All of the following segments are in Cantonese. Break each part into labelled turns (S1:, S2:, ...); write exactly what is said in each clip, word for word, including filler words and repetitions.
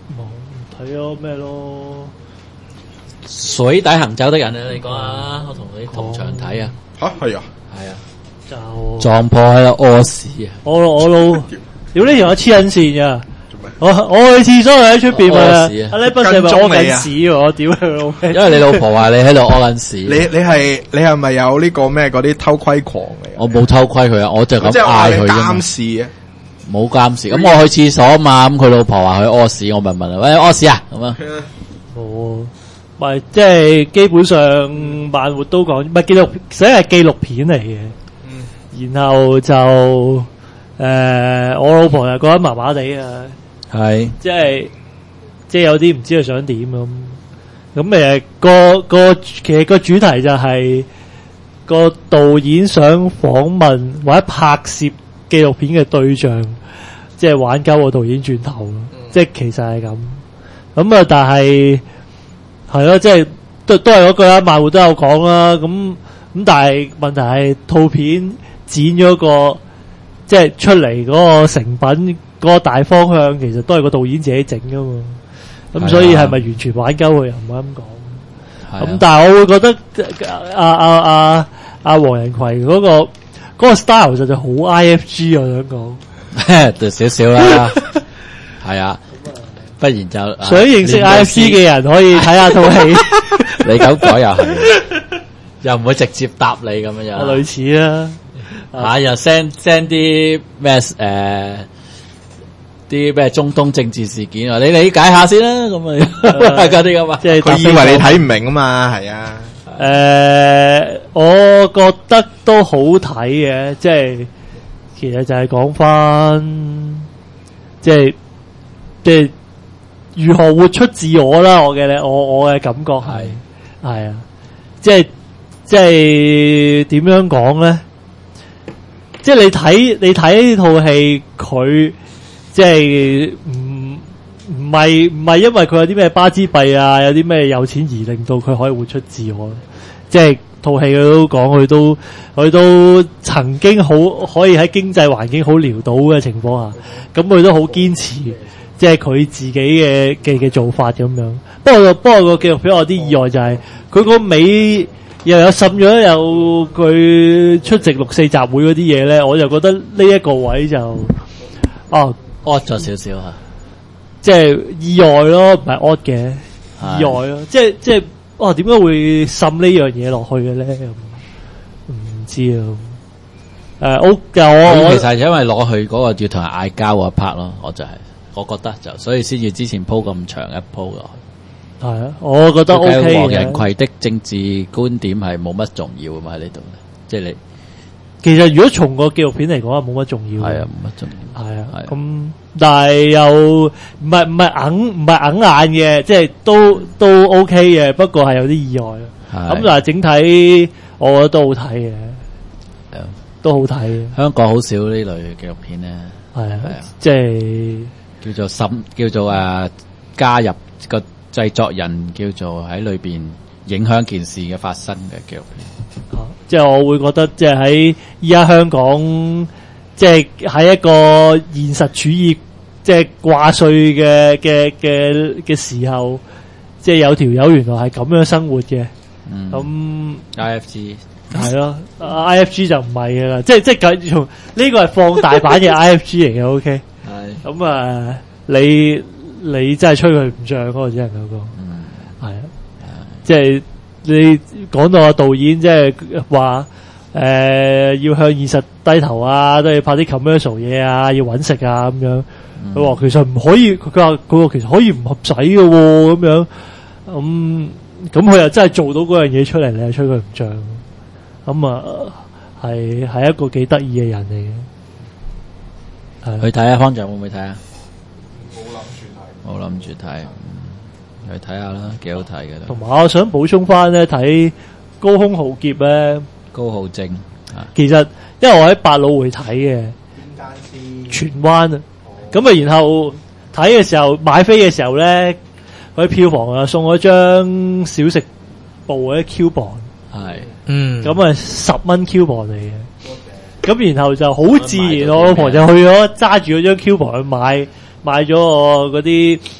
S1: 冇睇咗咩咯？
S2: 水底行走的人啊，你講啊，我同你同場睇啊。
S3: 吓係啊，
S2: 係啊，
S1: 就
S2: 撞破喺度屙屎啊！
S1: 我我老屌呢條友黐緊線噶。
S3: 做咩？
S1: 我我去廁所喺出邊啊！
S2: 屙屎啊
S1: 阿呢不係咪屙緊屎喎？我屌佢老味！
S2: 因為你老婆話你喺度屙緊屎，
S3: 你你係你係咪有呢個咩嗰啲偷窺狂嚟？
S2: 我冇偷窺佢啊，我就咁
S3: 即係話你
S2: 嗌佢啫嘛
S3: 監視啊！
S2: 冇監視。咁我去廁所啊嘛，咁佢老婆話佢屙屎，我咪問佢：喂，屙屎啊？咁啊，
S1: 哦，咪即係基本上慢活都講，唔係紀錄，寫係紀錄片嚟嘅。嗯，然後就誒、呃，我老婆又覺得麻麻地啊，
S2: 係
S1: 即係即係有啲唔知佢想點咁。咁誒個個其實個主題就係、是、個導演想訪問或者拍攝紀錄片嘅對象，即係玩鳩個導演轉頭咯。嗯、即係其實係咁。咁啊，但係係咯，即係都都係嗰句啦，漫畫都有講啦。咁咁，但係問題係套片剪咗個即係出嚟嗰個成品嗰、嗰個大方向，其實都係個導演自己整噶嘛。咁所以係咪完全玩鳩佢又唔可以咁講。咁但係我會覺得阿阿阿阿黃仁葵嗰、嗰個嗰、嗰個 style 實在好 I F G， 我想講，
S2: 就少少啦，係啊。不然就
S1: 想認識 I F C 嘅人可以睇下套戲。
S2: 你咁講又係，又唔會直接答你咁樣樣。
S1: 類似啦，
S2: 嚇又 send send 啲咩誒啲咩中東政治事件啊？你理解下先啦，咁啊嗰啲咁啊。即係
S3: 佢以為你睇唔明啊嘛，係啊。
S1: 誒，我覺得都好睇嘅，即係其實就係講翻，即係即係。如何活出自我啦？我嘅我我嘅感覺係係啊，即係即係點樣講咧？即係你睇你睇呢套戲，佢即係唔唔係唔係因為佢有啲咩巴茲幣啊，有啲咩有錢而令到佢可以活出自我。即係套戲佢都講，佢都佢都曾經好可以喺經濟環境好潦倒嘅情況下，咁佢都好堅持。即係佢自己嘅嘅嘅做法咁樣，不過不過個紀錄片有啲意外就係佢個尾又有滲咗有佢出席六四集會嗰啲嘢咧，我就覺得呢一個位就哦
S2: odd 咗少少嚇，
S1: 即係意外咯，唔係 odd 嘅意外咯，即係即係哦點解會滲呢樣嘢落去嘅咧？唔知啊，誒我我
S2: 其實因為攞去嗰個要同人嗌交嗰一 part 咯，我就係、是。我覺得就所以先至之前鋪咁長一鋪落去。係啊，我覺得 O K 嘅。黃仁葵的政治觀點係冇乜重要啊嘛喺呢度，即係你。其實如果從個紀錄片嚟講，冇乜重要。係啊，冇乜重要。係啊，咁但係又唔係唔係硬唔係硬硬嘅，即係都都 O K 嘅，不過係有啲意外。咁但係整體我覺得都好睇嘅，都好睇嘅。香港好少呢類紀錄片咧。係啊，係啊，即係。叫做滲，叫做誒加入個製作人，叫做喺裏邊影響件事嘅發生嘅紀錄片。啊，即係我會覺得，即係喺依家香港，即係喺一個現實主義，即係掛帥嘅嘅嘅嘅時候，即係有條友原來係咁樣生活嘅。嗯，咁 I F G 係咯，I F G 就唔係噶啦，即係即係繼續呢個係放大版嘅 I F G 嚟嘅。O K。係咁啊！你你真係吹佢唔脹嗰個只能夠講，係啊，即係你講到個導演即係話誒要向現實低頭啊，都要拍啲 commercial 嘢啊，要搵食啊咁樣。佢話、嗯、其實唔可以，佢話佢話其實可以唔合使嘅喎，咁樣咁咁佢又真係做到嗰樣嘢出嚟，你又吹佢唔脹，咁啊係係一個幾得意嘅人嚟嘅。去睇下方丈會唔會睇啊？冇諗住睇，冇諗住睇，去睇下啦，幾好睇嘅。同埋我想補充翻咧，睇高空浩劫咧，高浩正啊。其實因為我喺百老匯睇嘅，邊間先？荃灣啊。咁啊，然後睇嘅時候買飛嘅時候咧，佢票房啊送咗張小食部嘅 coupon，係，嗯，咁啊十蚊 coupon嚟嘅。咁然後就好自然，我老婆就去咗揸住嗰張 coupon 去買買咗嗰啲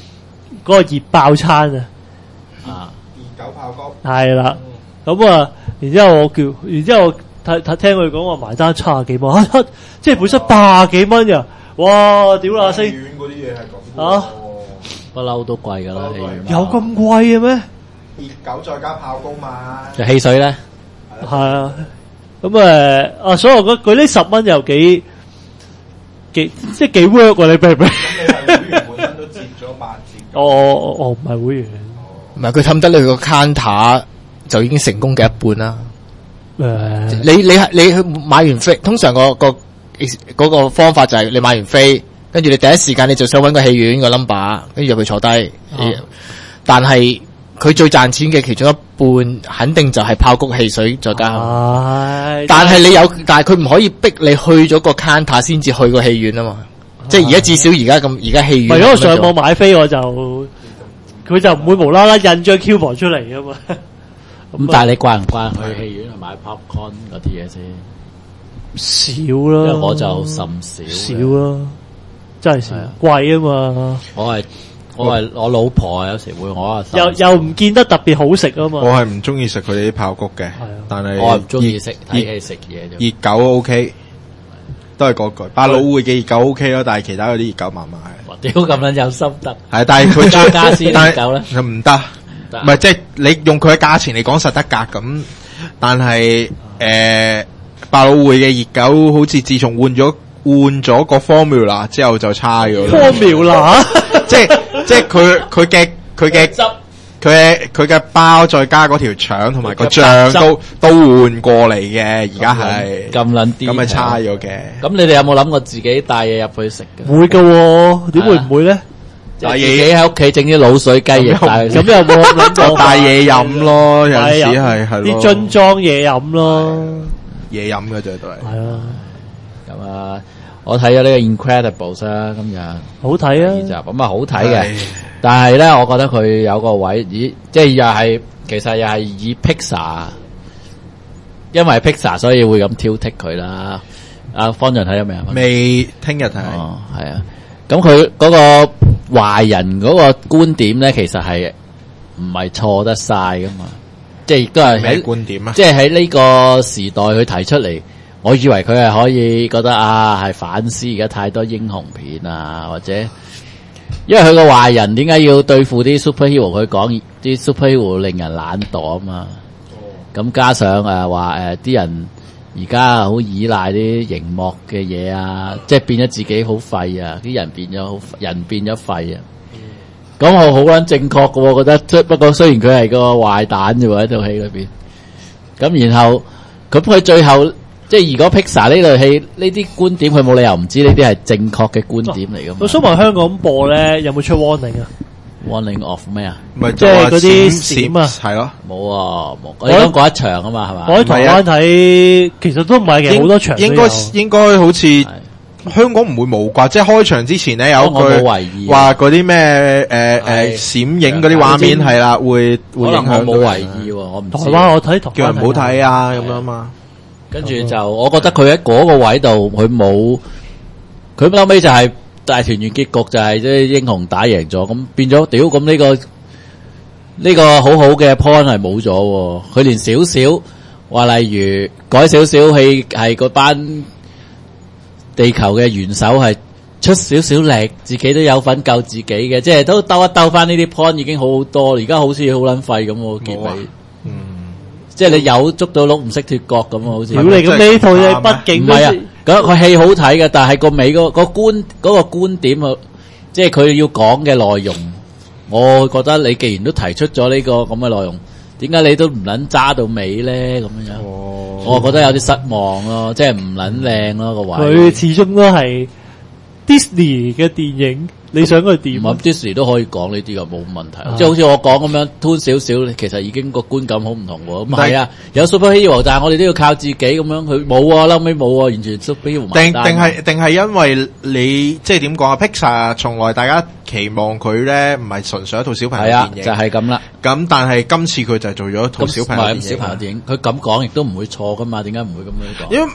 S1: 嗰個熱爆餐啊，
S2: 啊，
S3: 熱狗爆谷
S1: 係啦，咁啊，然之後我叫，然之後睇睇聽佢講話埋單七十幾蚊，啊，即係本身八十幾蚊㗎，哇！屌啦，星
S3: 戲院嗰啲嘢係咁
S1: 啊，
S2: 不嬲都貴㗎啦，戲院
S1: 有咁貴嘅咩？
S3: 熱狗再加爆谷嘛，
S2: 就汽水咧，
S1: 係啊，咁誒啊，所以我覺得佢呢十蚊又幾幾即係幾 work 喎，你明唔明？
S3: 咁你係會員本身都折咗八折。
S1: 我我我唔係會員，
S4: 唔係佢氹得你個 counter 就已經成功嘅一半啦。
S1: 誒，
S4: 你你係你去買完飛，通常個個嗰個方法就係你買完飛，跟住你第一時間你就想揾個戲院個 number，跟住入去坐低。
S1: 哦、
S4: 但係佢最賺錢嘅其中一半，肯定就係爆谷汽水再加。
S1: 唉，
S4: 但係你有，但係佢唔可以逼你去咗個 counter 先至去個戲院啊嘛。即係而家至少而家咁，而家戲院。
S1: 如果我上網買飛，我就佢就唔會無啦啦印張 coupon 出嚟噶嘛。
S2: 咁但係你慣唔慣去戲院去買 popcorn 嗰啲嘢先？
S1: 少啦，
S2: 因為我就甚少。
S1: 少啦，真係少，貴啊嘛。
S2: 我係我係我老婆啊，有時會我
S1: 又又唔見得特別好食啊嘛。
S3: 我係唔中意食佢哋啲爆谷嘅，但係
S2: 我係唔中意食睇戲食嘢。
S3: 熱狗 OK，都係嗰句，百老匯嘅熱狗 OK 咯，但係其他嗰啲熱狗麻麻嘅。
S2: 屌咁撚有心得，
S3: 係，但係佢
S2: 加加絲熱狗咧，
S3: 唔得。唔係，即係你用佢嘅價錢嚟講實得價咁，但係誒百老匯嘅熱狗好似自從換咗換咗個 formula 之後就差咗啦。
S1: formula
S3: 即係即係佢佢嘅佢嘅佢嘅佢嘅包再加嗰條腸同埋個醬都都換過嚟嘅，而家係
S2: 咁撚啲，
S3: 咁係差咗嘅。
S2: 咁你哋有冇諗過自己帶嘢入去食嘅？
S1: 會㗎喎，點會唔會咧？
S2: 自己喺屋企整啲滷水雞翼，但係
S1: 咁又冇諗過
S3: 帶嘢飲咯，有陣時係係
S1: 啲樽裝嘢飲咯，
S3: 嘢飲嘅啫都係。
S1: 係啊，
S2: 咁啊，我睇咗呢個 Incredibles 啦，今日
S1: 好睇啊，
S2: 二集咁啊好睇嘅，但係咧，我覺得佢有個位，咦，即係又係其實又係以 Pixar，因為 Pixar 所以會咁挑剔佢啦。阿方丈睇咗未啊？
S3: 未，聽日睇。
S2: 哦，係啊，咁佢嗰個壞人嗰個觀點咧，其實係唔係錯得晒噶嘛？即係亦都係喺
S3: 觀點啊！
S2: 即係喺呢個時代佢提出嚟，我以為佢係可以覺得啊，係反思而家太多英雄片啊，或者因為佢個壞人點解要對付啲 superhero？ 佢講啲 superhero 令人懶惰啊嘛。咁、哦、加上誒話誒啲人而家好依賴啲熒幕嘅嘢啊，即係變咗自己好廢啊，啲人變咗好人變咗廢啊。咁我好撚正確嘅，我覺得。不過雖然佢係個壞蛋啫喎，喺套戲裏邊。咁然後咁佢最後即係如果 Pixar 呢類戲呢啲觀點，佢冇理由唔知呢啲係正確嘅觀點嚟㗎嘛。
S1: 我想問香港播咧有冇出 warning 啊
S2: ？warning of 咩啊？
S3: 咪
S1: 即係嗰啲閃啊，
S3: 係咯，
S2: 冇啊冇。我講嗰一場啊嘛，係嘛？
S1: 我喺台灣睇，其實都唔係嘅，好多場
S3: 應該應該好似。香港唔會冇啩，即係開場之前咧有一句話嗰啲咩誒誒閃影嗰啲畫面係啦，會會影響到。
S2: 我冇為意，我唔知。
S1: 台灣我睇台灣
S3: 叫人唔好睇啊咁樣嘛。
S2: 跟住就我覺得佢喺嗰個位度，佢冇，佢後尾就係大團圓結局就係即係英雄打贏咗，咁變咗屌咁呢個呢個好好嘅 point 係冇咗，佢連少少話例如改少少戲係嗰班。地球嘅元首係出少少力，自己都有份救自己嘅，即係都兜一兜翻呢啲 point 已經好好多。而家好似好撚廢咁喎，結尾，嗯，即係你有捉到鹿唔識脫角咁啊，好似。
S1: 屌你咁呢套嘢，畢竟
S2: 唔係啊，嗰個戲好睇嘅，但係個尾嗰個觀嗰個觀點啊，即係佢要講嘅內容，我覺得你既然都提出咗呢個咁嘅內容，點解你都唔撚揸到尾咧？咁樣樣。我覺得有啲失望咯，即係唔撚靚咯個位。
S1: 佢始終都係 Disney 嘅電影，你想佢點？
S2: 咁 Disney 都可以講呢啲噶，冇問題。即係好似我講咁樣，turn 少少，其實已經個觀感好唔同喎。咁係啊，有 superhero，但係我哋都要靠自己咁樣。佢冇啊，後尾冇啊，完全 superhero
S3: 定定係定係因為你即係點講啊 ？Pixar 從來大家期望佢咧唔係純粹一套小朋友電影，
S2: 就係咁啦。
S3: 咁但係今次佢就做咗一套小朋友電影。
S2: 小朋友電影，佢咁講亦都唔會錯噶嘛？點解唔會咁樣講？
S3: 因為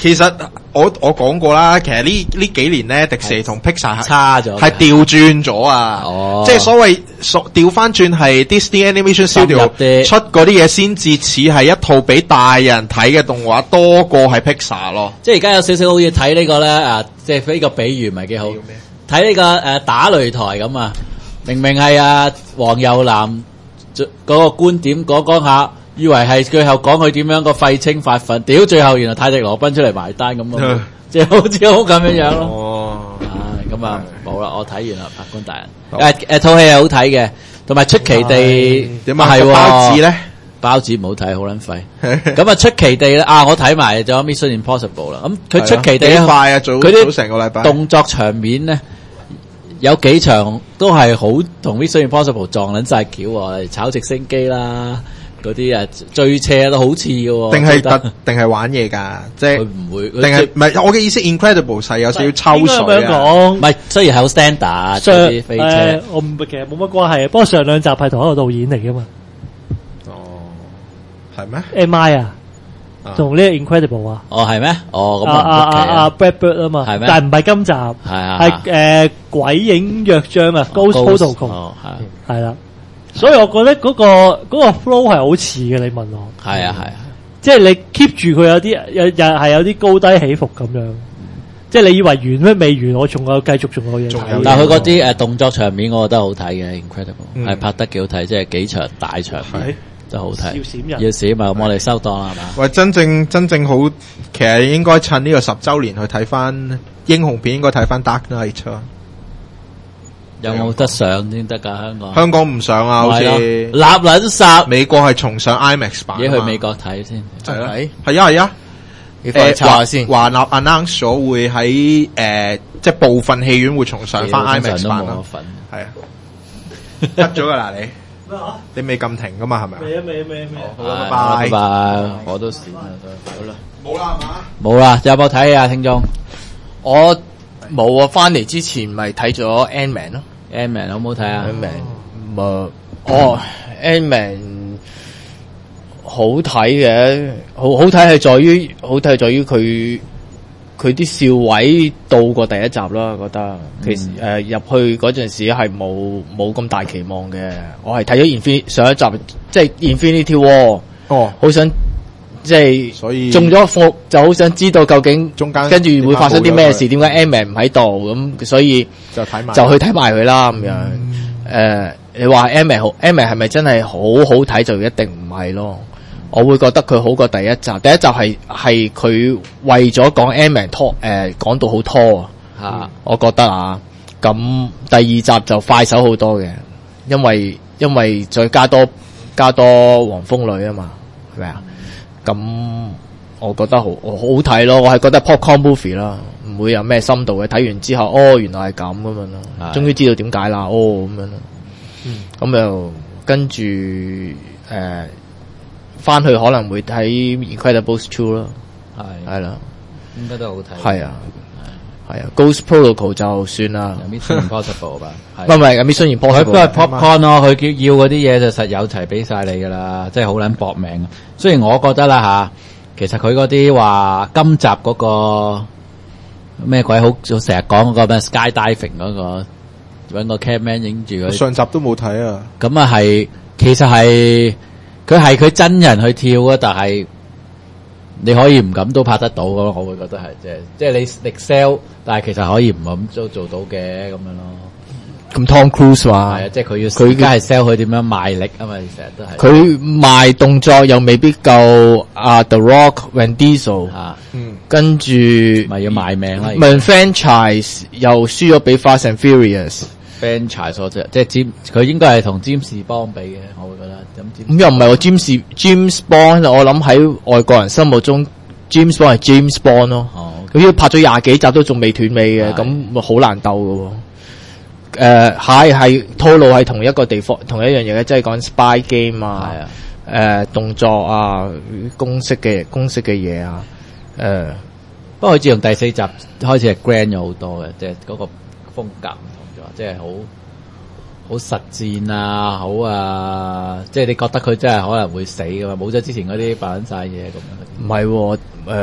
S3: 其實我我講過啦，其實呢呢幾年咧，迪士尼同 Pixar
S2: 差咗，
S3: 係調轉咗啊！
S2: 哦，
S3: 即係所謂所調翻轉係 Disney Animation Studio 出嗰啲嘢先至似係一套俾大人睇嘅動畫，多過係 Pixar 咯。
S2: 即係而家有少少好似睇呢個咧啊，即係呢個比喻唔係幾好。睇呢、這個誒、呃、打擂台咁啊，明明係啊黃又南嗰個觀點講講下。以為係最後講佢點樣個廢青發奮，屌最後原來泰迪羅賓出嚟埋單咁咯，即係好似好咁樣樣咯。哦，唉，咁啊冇啦，我睇完啦，法官大人。誒誒，套戲係好睇嘅，同埋出奇地
S3: 點啊係包子咧？
S2: 包子唔好睇，好撚廢。咁啊出奇地咧啊，我睇埋咗 Mission Impossible 啦。咁佢出奇地
S3: 幾快啊，早佢啲成個禮拜
S2: 動作場面咧。有幾場都係好同 Mission Impossible 撞撚晒橋喎，炒直升機啦。嗰啲啊，追車都好似嘅，
S3: 定係特定係玩嘢㗎，即係
S2: 佢唔會，
S3: 定係唔係？我嘅意思 ，Incredible 係有少少抽水啊。
S1: 唔
S2: 係，雖然係好 standard 嗰啲飛車，
S1: 呃、我唔其實冇乜關係。不過上兩集係同一個導演嚟㗎嘛。
S3: 哦，係咩
S1: ？M I 啊，同呢個 Incredible 啊。
S2: 哦，係咩？哦，咁
S1: 啊啊啊啊 Brad Bird 啊嘛，
S2: 係咩？
S1: 但係唔係今集，係係誒鬼影約章啊 ，Ghost Protocol 係係啦。所以我覺得嗰、那個嗰、那個 flow 係好似嘅，你問我。
S2: 係啊係啊，
S1: 即係你 keep 住佢有啲有又係有啲高低起伏咁樣。嗯、即係你以為完咩未完，我仲有繼續仲有嘢睇。
S2: 但係佢嗰啲誒動作場面，我覺得好睇嘅 ，Incredible 係、嗯、拍得幾好睇，即係幾場大場面都好睇。要閃人，要閃啊！咁我哋收檔啦，係嘛？
S3: 喂，真正真正好，其實應該趁呢個十週年去睇翻英雄片，應該睇翻 Dark Knight 啊。
S2: 有冇得上先得㗎？香港
S3: 香港唔上啊，好似
S2: 立撚殺。
S3: 美國係重上 IMAX 版，
S2: 而家去美國睇先，
S3: 係啦，係啊係啊。
S4: 誒，查下先。
S3: 華納 announce 咗會喺誒，即係部分戲院會重上翻 IMAX 版啦。係啊，得咗㗎啦你。咩啊？你未撳停㗎嘛？係咪？
S1: 未啊未啊未啊未啊！
S3: 好啦，拜
S2: 拜拜。我都閃啦，好啦。
S3: 冇啦係嘛？
S2: 冇啦，有冇睇啊？聽眾，
S4: 我冇啊！翻嚟之前咪睇咗 Ant-Man 咯。
S2: Ant-Man 好唔好睇啊
S4: ？Ant-Man 唔哦 Ant-Man 好睇嘅，好好睇係在於好睇係在於佢佢啲笑位到過第一集啦，覺得其實誒入去嗰陣時係冇冇咁大期望嘅，我係睇咗 Infinity 上一集即係 Infinity War 哦，好想即係所以中咗伏就好想知道究竟中間跟住會發生啲咩事，點解 Ant-Man 唔喺度咁，所以就睇埋就去睇埋佢啦咁樣。誒、嗯呃，你話 Ant-Man 好 Ant-Man 係咪真係好好睇就一定唔係咯？我會覺得佢好過第一集，第一集係係佢為咗講 Ant-Man 拖誒講到好拖啊，嗯、我覺得啊，咁第二集就快手好多嘅，因為因為再加多加多黃蜂女啊嘛，係咪啊？咁我覺得好好睇咯，我係覺得 popcorn movie 啦，唔會有咩深度嘅。睇完之後，哦，原來係咁咁樣咯，終於知道點解啦，哦咁樣咯。咁、嗯、又跟住誒翻去可能會睇 Incredibles two 咯，係係啦，應該都好睇。係啊係啊 ，Ghost Protocol 就算啦
S2: ，Mission Impossible 吧，
S4: 唔係唔係 Mission Impossible，佢
S2: 都係 popcorn 咯，佢叫要嗰啲嘢就實有齊俾晒你噶啦，即係好撚搏命。雖然我覺得啦吓，其實佢嗰啲話今集嗰個咩鬼好，成日講嗰個咩 skydiving 嗰個，搵個 cameraman 影住佢。
S3: 上集都冇睇啊。
S2: 咁啊係，其實係佢係佢真人去跳啊，但係你可以唔咁都拍得到咯，我會覺得係即係即係你 excel， 但係其實可以唔咁都做到嘅咁樣咯。
S4: 咁 Tom Cruise 話
S2: 係啊，即係佢要佢而家係 sell 佢點樣賣力啊嘛，成日都係
S4: 佢賣動作又未必夠啊 The Rock、Vin Diesel
S2: 啊，
S4: 嗯，跟住
S2: 咪要賣命啦。
S4: 問 franchise 又輸咗俾 Fast and Furious。franchise
S2: 所啫，即係詹佢應該係同詹士邦比嘅，我會覺得
S4: 咁又唔係喎，James James Bond 我諗喺外國人心目中 James Bond 係 James Bond 咯。哦，咁要拍咗廿幾集都仲未斷尾嘅，咁咪好難鬥嘅。誒係係套路係同一個地方同一樣嘢嘅，即係講 spy game 啊，誒、呃、動作啊，公式嘅公式嘅嘢啊，誒、呃、
S2: 不過佢自從第四集開始係 grand 咗好多嘅，即係嗰個風格唔同咗，即係好好實戰啊，好啊，即係你覺得佢真係可能會死㗎嘛，冇咗之前嗰啲扮晒嘢咁樣。
S4: 唔係喎，誒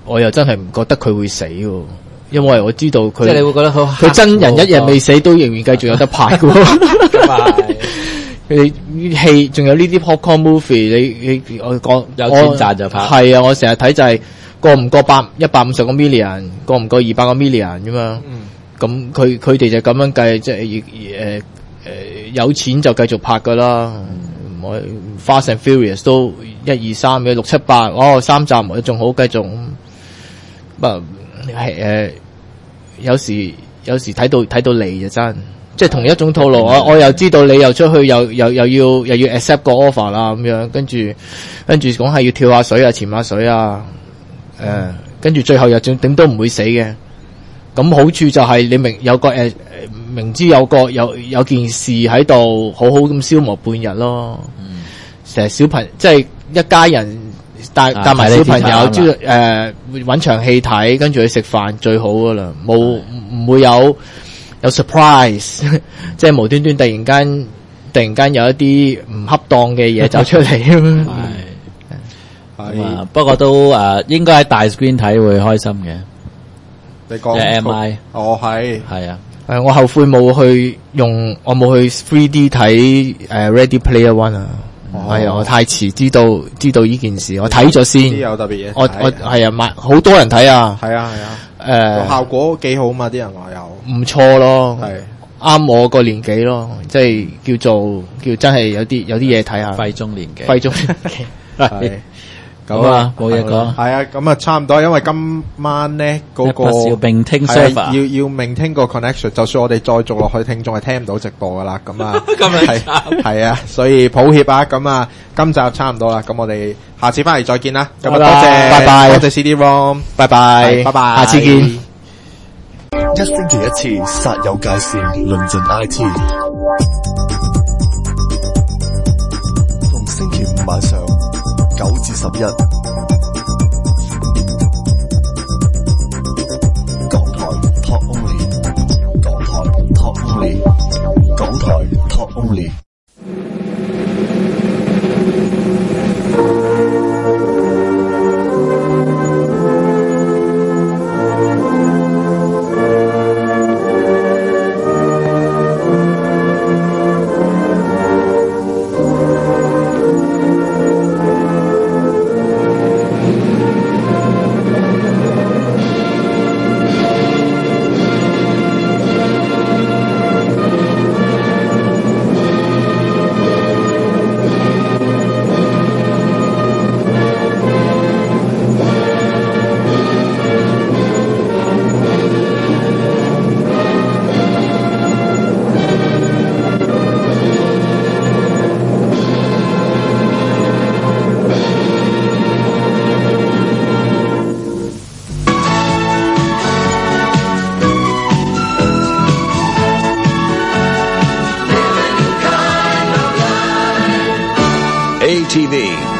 S4: 我又真係唔覺得佢會死喎，因為我知道佢，
S2: 即係你會覺得好，
S4: 佢真人一日未死都仍然繼續有得拍嘅喎。佢戲仲有呢啲 popcorn movie，你你我講
S2: 有錢賺就拍。
S4: 係啊，我成日睇就係過唔過百一百五十個 million， 過唔過二百個 million 咁樣。咁佢佢哋就咁樣計，即係誒誒有錢就繼續拍噶啦。我、嗯、Fast and Furious 都一二三嘅六七八，哦三集仲好繼續。不係誒，有時有時睇到睇到膩就真。即係同一種套路，我我又知道你又出去又又又要又要 accept 個 offer 啦咁樣，跟住跟住講係要跳下水啊、潛下水啊，誒、呃，跟住最後又仲頂都唔會死嘅。咁好處就係你明有個誒、呃、明知有個有有件事喺度，好好咁消磨半日咯。成日小朋即係一家人帶帶埋小朋友，知道誒搵場戲睇，跟住去食飯最好噶啦，冇唔會有。有 surprise， 即係無端端突然間突然間有一啲唔恰當嘅嘢走出嚟。係
S2: 係，不過都誒、呃、應該喺大 screen 睇會開心嘅。
S3: 你講
S2: M I
S3: 哦係
S2: 係啊，
S4: 誒我後悔冇去用，我冇去 three D 睇誒 Ready Player One 啊。係啊，我太遲知道知道呢件事，我睇咗先。
S3: 有特別嘢，
S4: 我我係啊，買好多人睇啊。
S3: 係啊係啊。誒、
S4: 呃，
S3: 效果幾好嘛？啲人話有
S4: 唔錯咯，
S3: 係
S4: 啱我個年紀咯，即係叫做叫真係有啲有啲嘢睇下。
S2: 廢中年紀，
S4: 廢中年紀係
S3: 咁啊，
S2: 冇嘢講。
S3: 係啊，咁啊差唔多，因為今晚咧嗰、那個
S2: 要並聽 server，
S3: 要要並聽個 connection， 就算我哋再續落去，聽眾係聽唔到直播噶啦。咁啊，係係啊，所以抱歉啊。咁啊，今集差唔多啦，咁我哋下次翻嚟再見啦。咁啊，多謝，
S4: 拜拜，
S3: 多謝 C D ROM，
S4: 拜拜，
S3: 拜拜，
S4: 下次見。
S5: 一星期一次，煞有介事，論盡 I T。逢星期五晚上九至十一，港台 Talk Only， 港台 Talk Only， 港台 Talk Only。
S6: A T V